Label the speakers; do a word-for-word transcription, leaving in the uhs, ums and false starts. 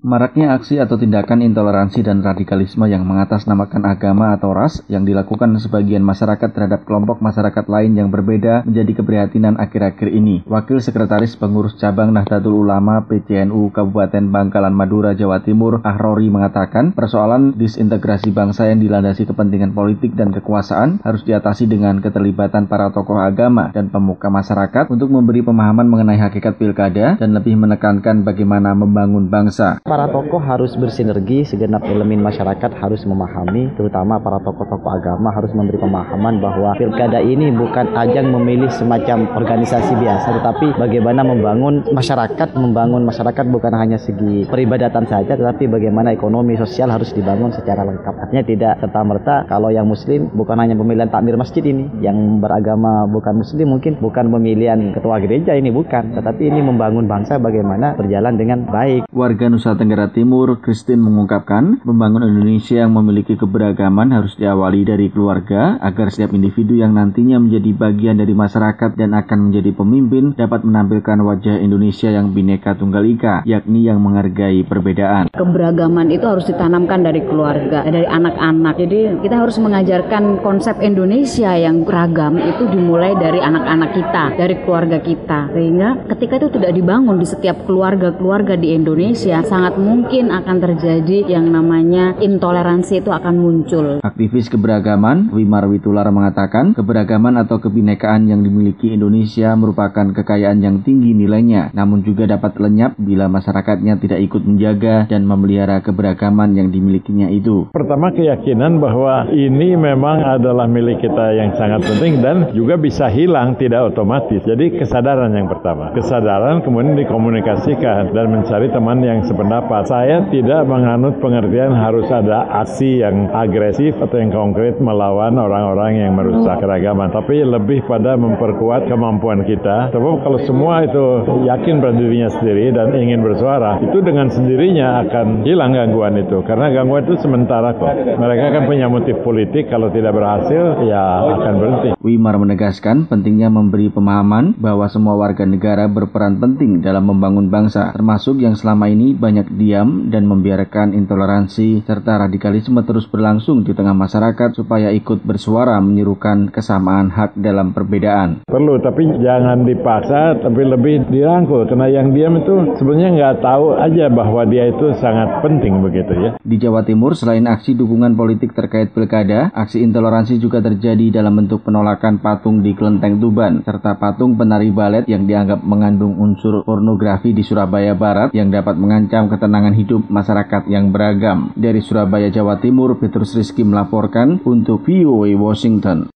Speaker 1: Maraknya aksi atau tindakan intoleransi dan radikalisme yang mengatasnamakan agama atau ras yang dilakukan sebagian masyarakat terhadap kelompok masyarakat lain yang berbeda menjadi keprihatinan akhir-akhir ini. Wakil Sekretaris Pengurus Cabang Nahdlatul Ulama P C N U Kabupaten Bangkalan Madura, Jawa Timur, Ahrori mengatakan persoalan disintegrasi bangsa yang dilandasi kepentingan politik dan kekuasaan harus diatasi dengan keterlibatan para tokoh agama dan pemuka masyarakat untuk memberi pemahaman mengenai hakikat pilkada dan lebih menekankan bagaimana membangun bangsa.
Speaker 2: Para tokoh harus bersinergi, segenap elemen masyarakat harus memahami, terutama para tokoh-tokoh agama harus memberi pemahaman bahwa pilkada ini bukan ajang memilih semacam organisasi biasa, tetapi bagaimana membangun masyarakat, membangun masyarakat bukan hanya segi peribadatan saja, tetapi bagaimana ekonomi sosial harus dibangun secara lengkap. Artinya tidak serta-merta kalau yang muslim bukan hanya pemilihan takmir masjid ini, yang beragama bukan muslim mungkin bukan pemilihan ketua gereja ini, bukan, tetapi ini membangun bangsa bagaimana berjalan dengan baik.
Speaker 1: Warga Nusa Tenggara Timur, Christine mengungkapkan, membangun Indonesia yang memiliki keberagaman harus diawali dari keluarga agar setiap individu yang nantinya menjadi bagian dari masyarakat dan akan menjadi pemimpin dapat menampilkan wajah Indonesia yang Bhinneka Tunggal Ika, yakni yang menghargai perbedaan.
Speaker 3: Keberagaman itu harus ditanamkan dari keluarga, dari anak-anak. Jadi kita harus mengajarkan konsep Indonesia yang beragam itu dimulai dari anak-anak kita, dari keluarga kita. Sehingga ketika itu tidak dibangun di setiap keluarga-keluarga di Indonesia, sangat mungkin akan terjadi yang namanya intoleransi itu akan muncul.
Speaker 1: Aktivis keberagaman Wimar Witular mengatakan keberagaman atau kebinekaan yang dimiliki Indonesia merupakan kekayaan yang tinggi nilainya, namun juga dapat lenyap bila masyarakatnya tidak ikut menjaga dan memelihara keberagaman yang dimilikinya itu.
Speaker 4: Pertama, keyakinan bahwa ini memang adalah milik kita yang sangat penting dan juga bisa hilang tidak otomatis. Jadi kesadaran yang pertama. Kesadaran kemudian dikomunikasikan dan mencari teman yang sependapat. Saya tidak menganut pengertian harus ada aksi yang agresif atau yang konkret melawan orang-orang yang merusak keragaman, tapi lebih pada memperkuat kemampuan kita. Sebab kalau semua itu yakin pada dirinya sendiri dan ingin bersuara, itu dengan sendirinya akan hilang gangguan itu, karena gangguan itu sementara kok. Mereka kan punya motif politik, kalau tidak berhasil ya akan berhenti.
Speaker 1: Wimar menegaskan pentingnya memberi pemahaman bahwa semua warga negara berperan penting dalam membangun bangsa, termasuk yang selama ini banyak diam dan membiarkan intoleransi serta radikalisme terus berlangsung di tengah masyarakat supaya ikut bersuara menyerukan kesamaan hak dalam perbedaan.
Speaker 4: Perlu, tapi jangan dipaksa, tapi lebih dirangkul, karena yang diam itu sebenarnya nggak tahu aja bahwa dia itu sangat penting begitu ya.
Speaker 1: Di Jawa Timur, selain aksi dukungan politik terkait pilkada, aksi intoleransi juga terjadi dalam bentuk penolakan patung di Kelenteng Tuban, serta patung penari balet yang dianggap mengandung unsur pornografi di Surabaya Barat yang dapat mengancam ketenangan hidup masyarakat yang beragam. Dari Surabaya, Jawa Timur, Petrus Rizky melaporkan untuk V O A Washington.